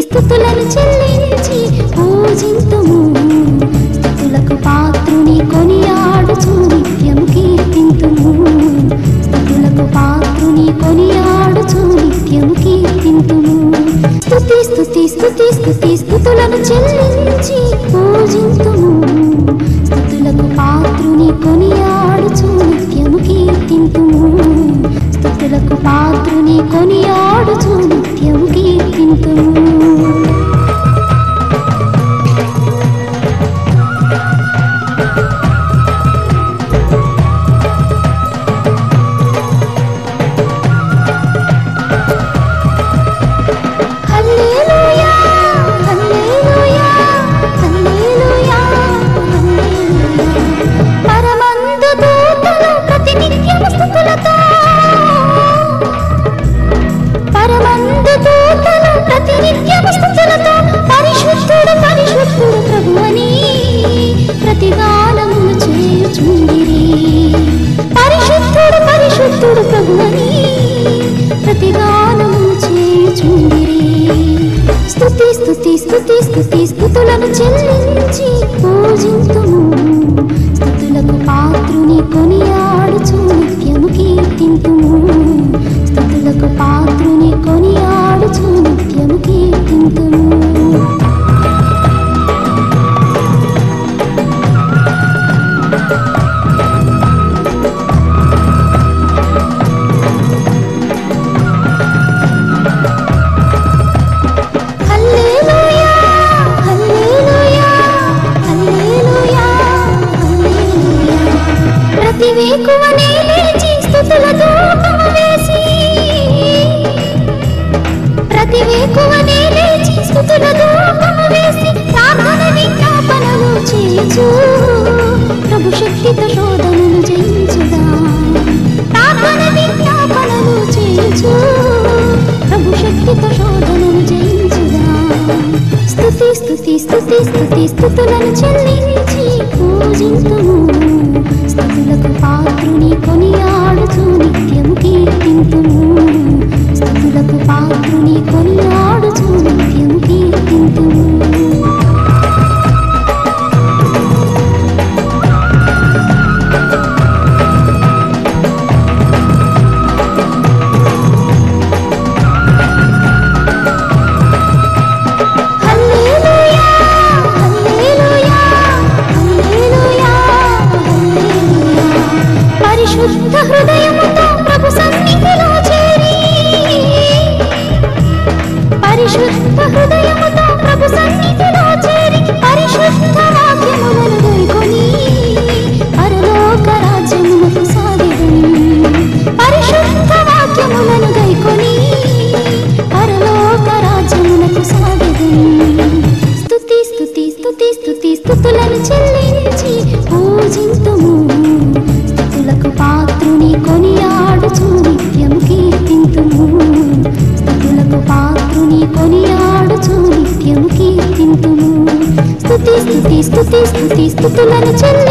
స్తుతులను చెల్లించి పూజింతుము స్తుతులకు పాత్రుని కొనియాడుచు నిత్యము కీర్తింతుము స్తుతులకు పాత్రుని కొనియాడుచు నిత్యము కీర్తింతుము స్తుతి స్తుతి స్తుతి స్తుతి స్తుతులను చెల్లించి పూజింతుము స్తుతులకు పాత్రుని కొనియాడుచు నిత్యము కీర్తింతుము స్తుతులకు పాత్రుని కొనియాడుచు నిత్యము కీర్తింతుము స్తుతి స్తుతి స్తుతి స్తుతులను చెల్లించి పూజింతుము స్తుతులకు పాత్రుని కొనియాడుచు నిత్యము కీర్తింతుము స్తుతులకు పాత్రుని కొనియాడుచు నిత్యము కీర్తింతుము ప్రభు శక్తితో శోధనను జయించుదా ప్రార్థన విజ్ఞాపనలు చేయుచు ప్రభు శక్తితో శోధనను జయించుదా స్తుతి స్తుతి స్తుతి స్తుతి స్తుతులను చెల్లించి పూజింతుము స్తుతులకు పాత్రుని కొనియాడుచు నిత్యము కీర్తింతుము స్తుతులకు పాత్రుని కొనియాడుచు నిత్యము కీర్తింతుము స్తుతులను చెల్లించి పూజింతుము స్తుతులకు పాత్రుని కొనియాడుచు నిత్యము కీర్తింతుము స్తుతులకు పాత్రుని కొనియాడుచు నిత్యము కీర్తింతుము స్తుతి స్తుతి స్తుతి స్తుతి స్తుతులను చెల్లించి